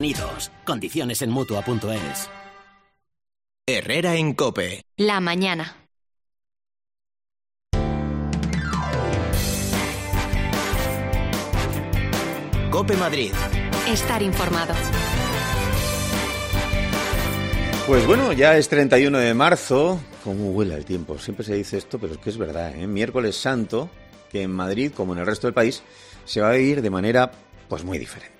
Condiciones en Mutua.es. Herrera en COPE. La mañana. COPE Madrid. Estar informado. Pues bueno, ya es 31 de marzo. ¿Cómo vuela el tiempo? Siempre se dice esto, pero es que es verdad, ¿eh? Miércoles Santo, que en Madrid, como en el resto del país, se va a vivir de manera, pues, muy diferente.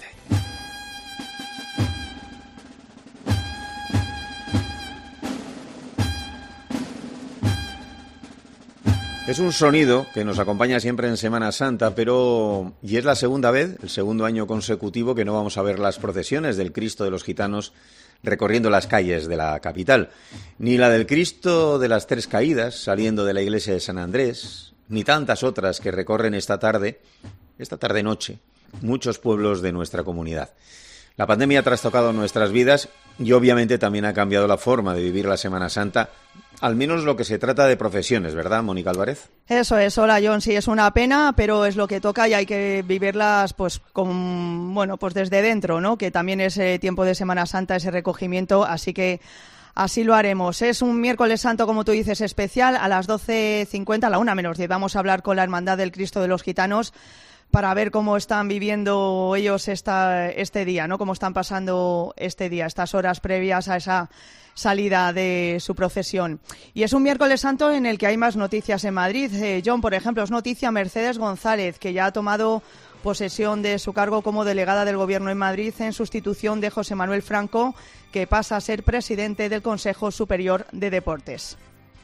Es un sonido que nos acompaña siempre en Semana Santa, y es la segunda vez, el segundo año consecutivo, que no vamos a ver las procesiones del Cristo de los Gitanos recorriendo las calles de la capital, ni la del Cristo de las Tres Caídas saliendo de la iglesia de San Andrés, ni tantas otras que recorren esta tarde-noche, muchos pueblos de nuestra comunidad. La pandemia ha trastocado nuestras vidas y obviamente también ha cambiado la forma de vivir la Semana Santa, al menos lo que se trata de procesiones, ¿verdad, Mónica Álvarez? Eso es, hola John, sí, es una pena, pero es lo que toca y hay que vivirlas pues desde dentro, ¿no? Que también es tiempo de Semana Santa, ese recogimiento, así que así lo haremos. Es un miércoles santo, como tú dices, especial. A las 12:50, a la 1:10, vamos a hablar con la Hermandad del Cristo de los Gitanos para ver cómo están viviendo ellos este día, ¿no? Cómo están pasando este día, estas horas previas a esa salida de su procesión. Y es un miércoles santo en el que hay más noticias en Madrid. John, por ejemplo, es noticia Mercedes González, que ya ha tomado posesión de su cargo como delegada del Gobierno en Madrid en sustitución de José Manuel Franco, que pasa a ser presidente del Consejo Superior de Deportes.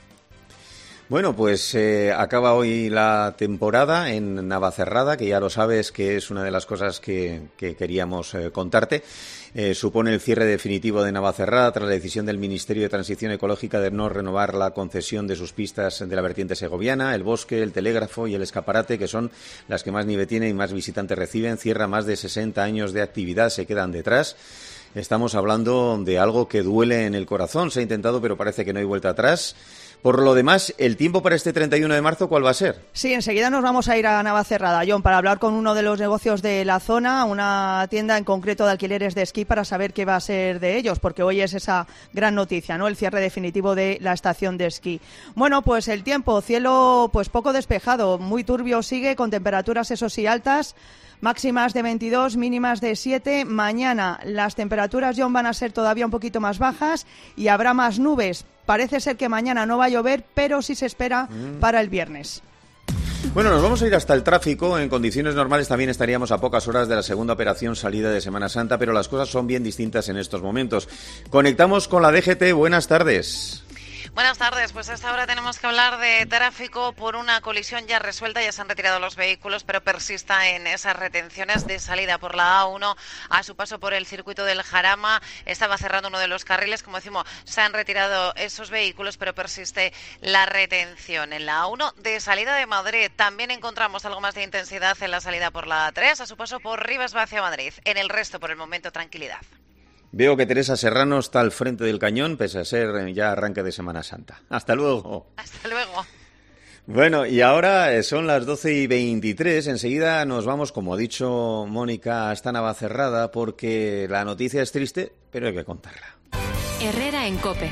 Bueno, pues acaba hoy la temporada en Navacerrada, que ya lo sabes que es una de las cosas que queríamos contarte. Supone el cierre definitivo de Navacerrada tras la decisión del Ministerio de Transición Ecológica de no renovar la concesión de sus pistas de la vertiente segoviana, el bosque, el telégrafo y el escaparate, que son las que más nieve tienen y más visitantes reciben. Cierra más de 60 años de actividad, se quedan detrás. Estamos hablando de algo que duele en el corazón. Se ha intentado, pero parece que no hay vuelta atrás. Por lo demás, ¿el tiempo para este 31 de marzo cuál va a ser? Sí, enseguida nos vamos a ir a Navacerrada, John, para hablar con uno de los negocios de la zona, una tienda en concreto de alquileres de esquí, para saber qué va a ser de ellos, porque hoy es esa gran noticia, ¿no? El cierre definitivo de la estación de esquí. Bueno, pues el tiempo, cielo pues poco despejado, muy turbio sigue, con temperaturas eso sí altas. Máximas de 22, mínimas de 7. Mañana las temperaturas, John, van a ser todavía un poquito más bajas y habrá más nubes. Parece ser que mañana no va a llover, pero sí se espera para el viernes. Bueno, nos vamos a ir hasta el tráfico. En condiciones normales también estaríamos a pocas horas de la segunda operación salida de Semana Santa, pero las cosas son bien distintas en estos momentos. Conectamos con la DGT. Buenas tardes. Buenas tardes, pues a esta hora tenemos que hablar de tráfico por una colisión ya resuelta. Ya se han retirado los vehículos, pero persista en esas retenciones de salida por la A1 a su paso por el circuito del Jarama. Estaba cerrando uno de los carriles, como decimos, se han retirado esos vehículos, pero persiste la retención. En la A1 de salida de Madrid también encontramos algo más de intensidad en la salida por la A3 a su paso por Rivas hacia Madrid. En el resto, por el momento, tranquilidad. Veo que Teresa Serrano está al frente del cañón, pese a ser ya arranque de Semana Santa. Hasta luego. Hasta luego. Bueno, y ahora son las 12:23. Enseguida nos vamos, como ha dicho Mónica, hasta Navacerrada, porque la noticia es triste, pero hay que contarla. Herrera en COPE.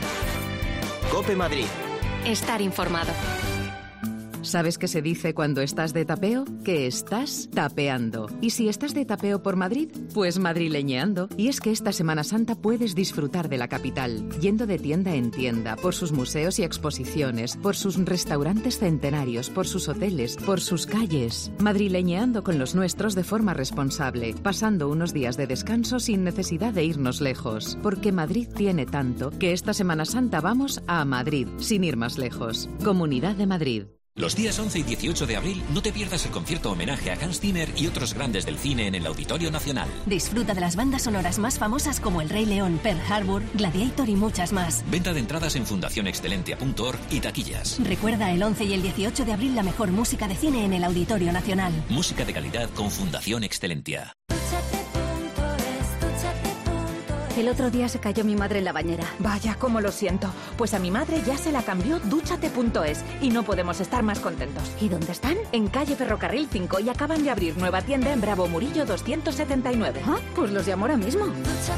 COPE Madrid. Estar informado. ¿Sabes qué se dice cuando estás de tapeo? Que estás tapeando. Y si estás de tapeo por Madrid, pues madrileñeando. Y es que esta Semana Santa puedes disfrutar de la capital, yendo de tienda en tienda, por sus museos y exposiciones, por sus restaurantes centenarios, por sus hoteles, por sus calles. Madrileñeando con los nuestros de forma responsable, pasando unos días de descanso sin necesidad de irnos lejos. Porque Madrid tiene tanto que esta Semana Santa vamos a Madrid, sin ir más lejos. Comunidad de Madrid. Los días 11 y 18 de abril no te pierdas el concierto homenaje a Hans Zimmer y otros grandes del cine en el Auditorio Nacional. Disfruta de las bandas sonoras más famosas como El Rey León, Pearl Harbor, Gladiator y muchas más. Venta de entradas en fundacionexcelentia.org y taquillas. Recuerda el 11 y el 18 de abril la mejor música de cine en el Auditorio Nacional. Música de calidad con Fundación Excelentia. El otro día se cayó mi madre en la bañera. Vaya, cómo lo siento. Pues a mi madre ya se la cambió dúchate.es y no podemos estar más contentos. ¿Y dónde están? En calle Ferrocarril 5 y acaban de abrir nueva tienda en Bravo Murillo 279. Ah, pues los llamo ahora mismo.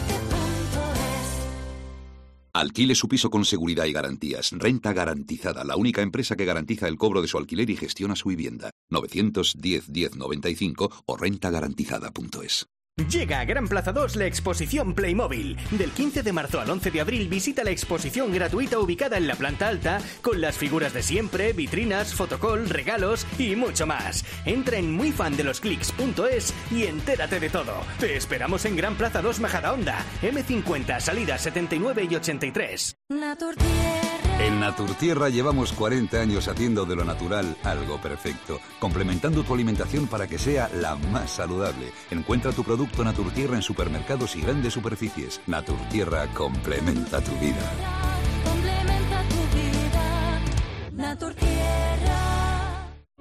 Alquile su piso con seguridad y garantías. Renta Garantizada, la única empresa que garantiza el cobro de su alquiler y gestiona su vivienda. 910 1095 o rentagarantizada.es. Llega a Gran Plaza 2 la exposición Playmobil. Del 15 de marzo al 11 de abril visita la exposición gratuita ubicada en la planta alta con las figuras de siempre, vitrinas, fotocall, regalos y mucho más. Entra en muyfandelosclicks.es y entérate de todo. Te esperamos en Gran Plaza 2 Majadahonda, M50, salidas 79 y 83. En Naturtierra llevamos 40 años haciendo de lo natural algo perfecto, complementando tu alimentación para que sea la más saludable. Encuentra tu producto Naturtierra en supermercados y grandes superficies. Naturtierra complementa tu vida. Complementa tu vida. Naturtierra.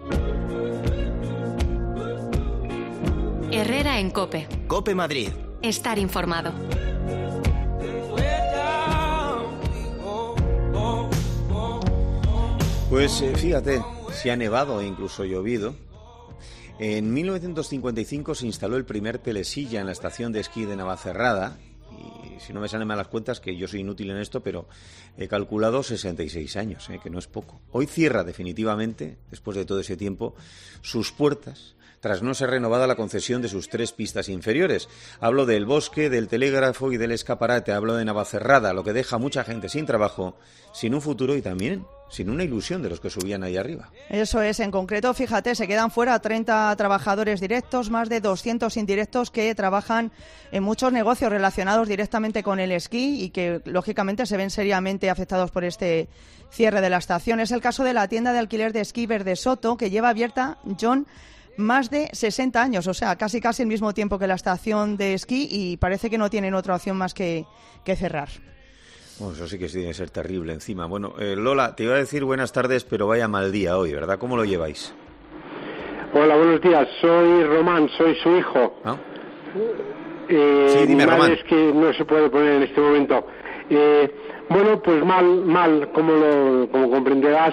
Herrera en COPE. COPE Madrid. Estar informado. Pues fíjate, si ha nevado e incluso llovido. En 1955 se instaló el primer telesilla en la estación de esquí de Navacerrada. Y si no me salen mal las cuentas, que yo soy inútil en esto, pero he calculado 66 años, que no es poco. Hoy cierra definitivamente, después de todo ese tiempo, sus puertas, tras no ser renovada la concesión de sus 3 pistas inferiores. Hablo del Bosque, del Telégrafo y del Escaparate, hablo de Navacerrada, lo que deja a mucha gente sin trabajo, sin un futuro y también sin una ilusión de los que subían ahí arriba. Eso es, en concreto, fíjate, se quedan fuera 30 trabajadores directos, más de 200 indirectos que trabajan en muchos negocios relacionados directamente con el esquí y que, lógicamente, se ven seriamente afectados por este cierre de la estación. Es el caso de la tienda de alquiler de esquí Verde Soto, que lleva abierta, John, más de 60 años, o sea, casi el mismo tiempo que la estación de esquí, y parece que no tienen otra opción más que cerrar. Bueno, eso sí que tiene que ser terrible encima. Bueno, Lola, te iba a decir buenas tardes, pero vaya mal día hoy, ¿verdad? ¿Cómo lo lleváis? Hola, buenos días. Soy Román, soy su hijo. ¿Ah? Sí, dime, Román. Es que no se puede poner en este momento. Bueno, pues mal, como comprenderás.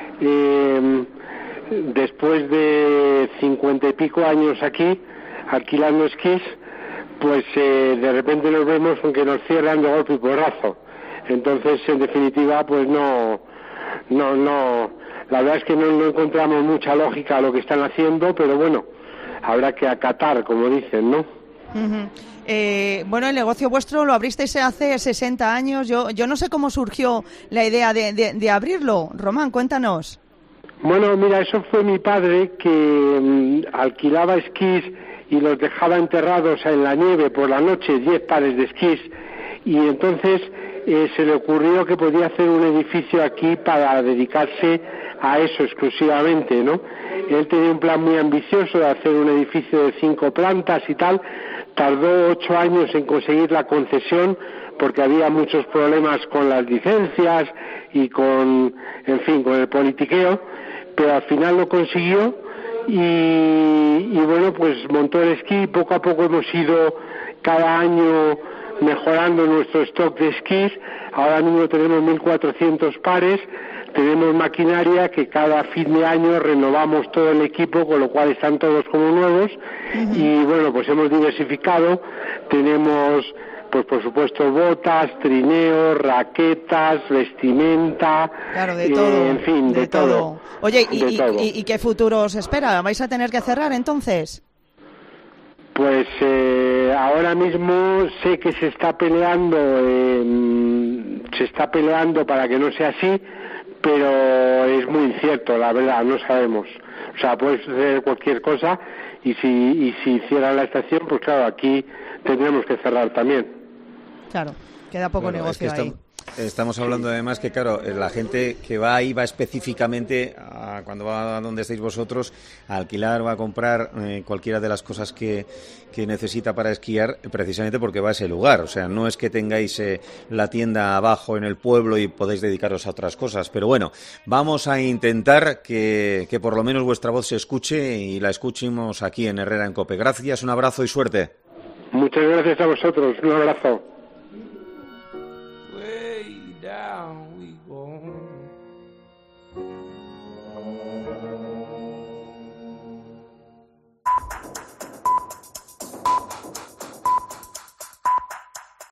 Después de 50 y pico años aquí, alquilando esquís, pues de repente nos vemos con que nos cierran de golpe y porrazo. Entonces, en definitiva, pues no, la verdad es que no encontramos mucha lógica a lo que están haciendo, pero bueno, habrá que acatar, como dicen, ¿no? Uh-huh. Bueno, el negocio vuestro lo abristeis hace 60 años. Yo no sé cómo surgió la idea de abrirlo. Román, cuéntanos. Bueno, mira, eso fue mi padre que alquilaba esquís y los dejaba enterrados en la nieve por la noche, 10 pares de esquís, y entonces se le ocurrió que podía hacer un edificio aquí para dedicarse a eso exclusivamente, ¿no? Él tenía un plan muy ambicioso de hacer un edificio de 5 plantas y tal. Tardó 8 años en conseguir la concesión porque había muchos problemas con las licencias y con el politiqueo, pero al final lo consiguió y bueno, pues montó el esquí. Poco a poco hemos ido cada año mejorando nuestro stock de esquís. Ahora mismo tenemos 1.400 pares, tenemos maquinaria que cada fin de año renovamos todo el equipo, con lo cual están todos como nuevos. Uh-huh. Y bueno, pues hemos diversificado, tenemos pues por supuesto botas, trineos, raquetas, vestimenta, claro, de todo, en fin, de todo. Oye, ¿y qué futuro os espera? ¿Vais a tener que cerrar entonces? Pues ahora mismo sé que se está peleando para que no sea así, pero es muy incierto, la verdad, no sabemos. O sea, puede suceder cualquier cosa y si cierran la estación, pues claro, aquí tendremos que cerrar también. Claro, queda poco negocio ahí. Estamos hablando además que, claro, la gente que va ahí va específicamente, cuando va a donde estáis vosotros, a alquilar, va a comprar cualquiera de las cosas que necesita para esquiar, precisamente porque va a ese lugar. O sea, no es que tengáis la tienda abajo en el pueblo y podéis dedicaros a otras cosas. Pero bueno, vamos a intentar que por lo menos vuestra voz se escuche y la escuchemos aquí en Herrera en COPE. Gracias, un abrazo y suerte. Muchas gracias a vosotros, un abrazo.